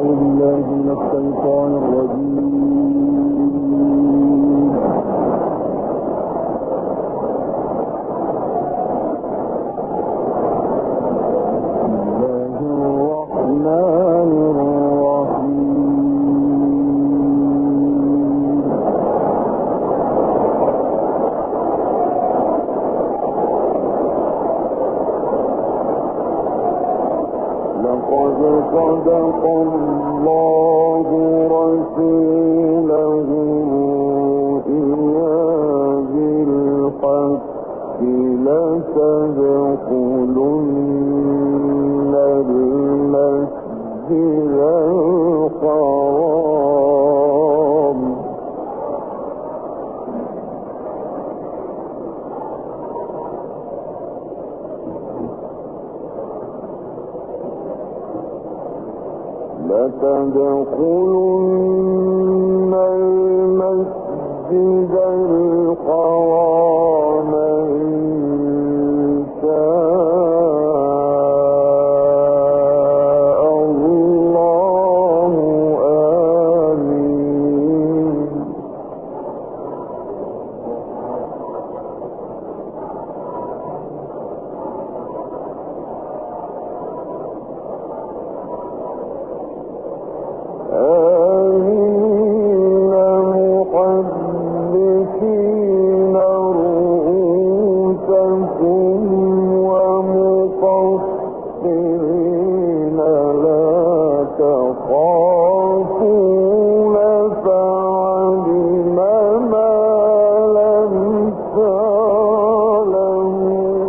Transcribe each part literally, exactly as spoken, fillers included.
بالله من الشيطان الرجيم. بسم الله الرحمن الرحيم. لقد صدق الله رسوله الرؤيا بالحق لتدخلن المسجد الحرام لتدخلن المسجد الحرام إن شاء الله آمين. آمين محدثين رؤوسكم ومقصرين لا تخافون فعلم ما لم تعلموا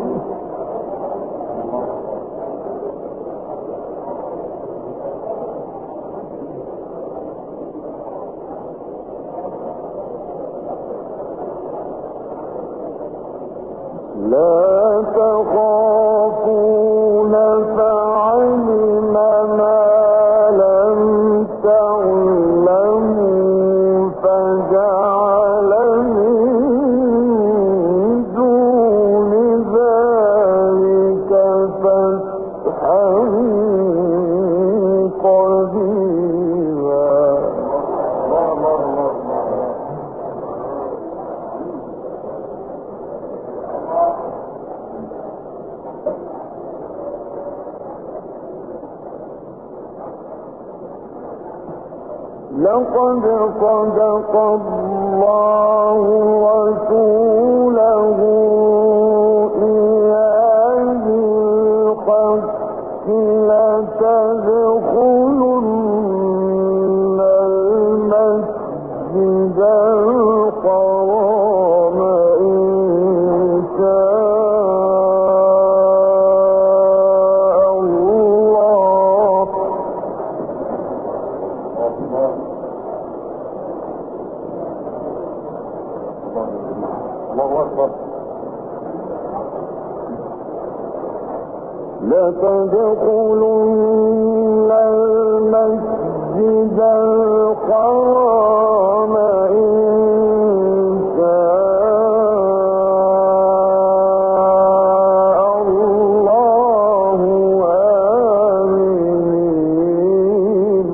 لا تخافون فعلم ما لم تعلموا فجعل من دون ذلك فتحا قريبا. لقد صدق الله رسوله الرؤيا بالحق لتدخلن المسجد الحرام إن شاء الله. الله أكبر. لتدخلن المسجد الحرام إن شاء الله آمين.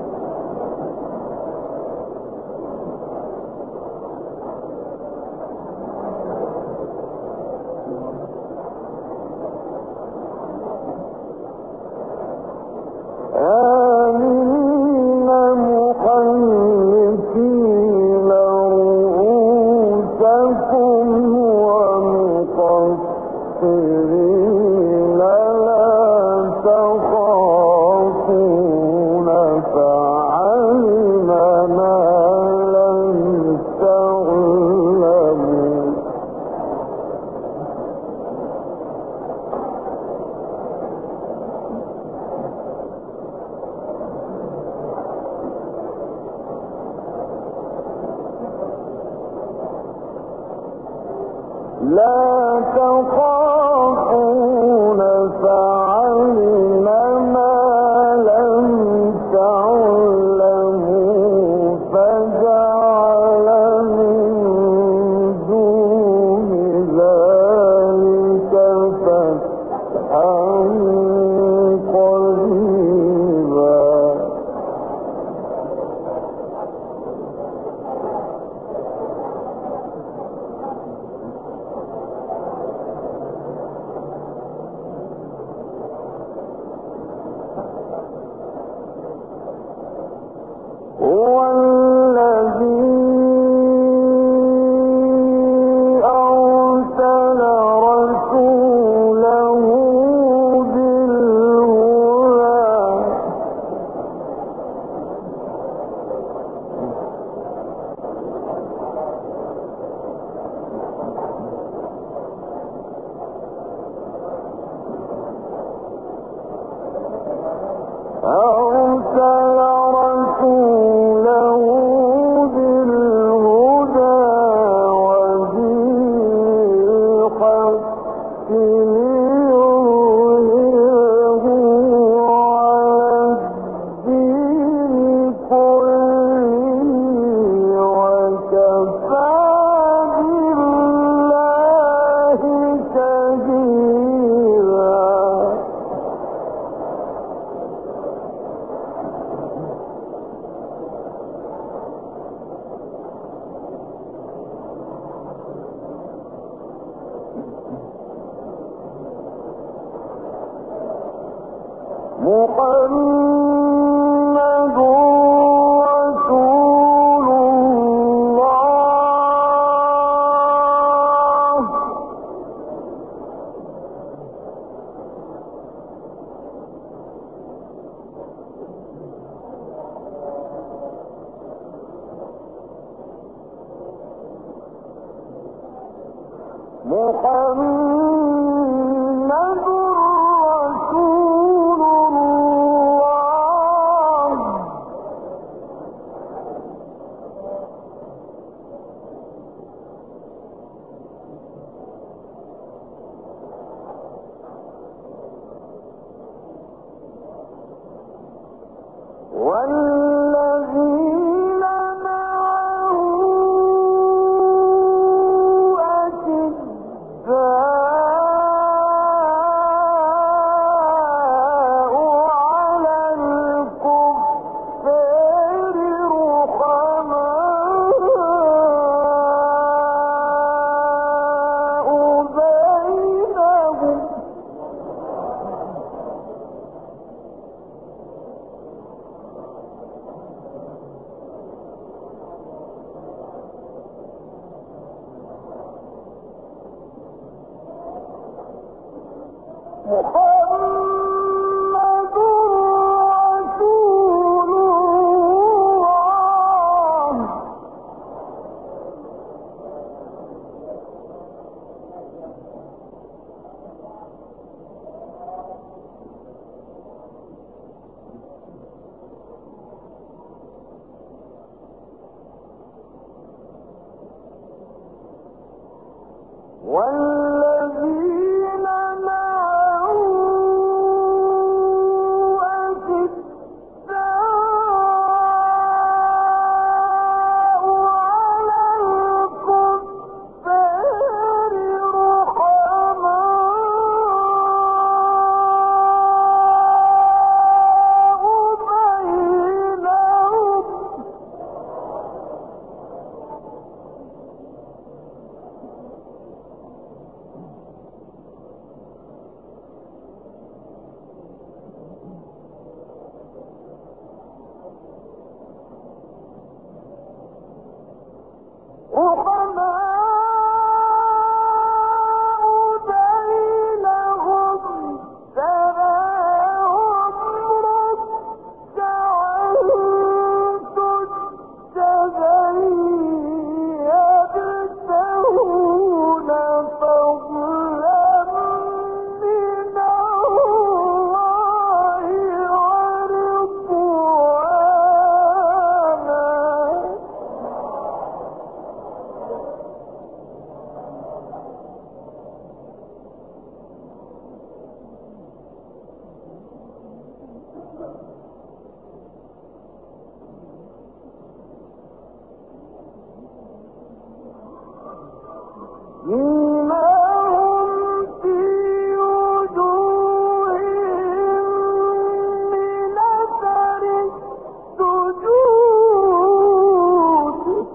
آمين محلقين رؤوسكم ومقصرين لا تخافون فعلم ما لم تعلموا لا تخافون فعلم ما لم تعلموا فجعل من دون ذلك فتحا قريبا. هو الذي أرسل رسوله محمد رسول الله محمد والذين معه أشداء على الكفار رحماء بينهم محمد رسول الله والذين معه أشداء على الكفار رحماء بينهم رحماء بينهم تراهم ركعا سجدا يبتغون فضلا من الله ورضوانا سيماهم في وجوههم من أثر السجود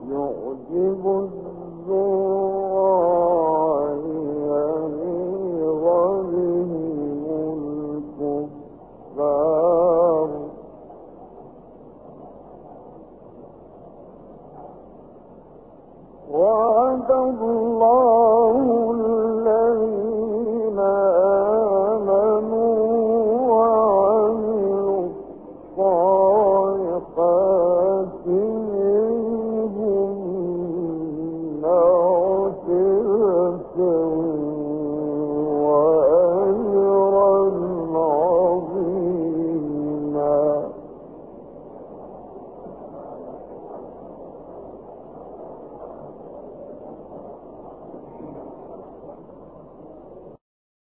يعجب الزراع يغيظ بهم الكفار وعد الله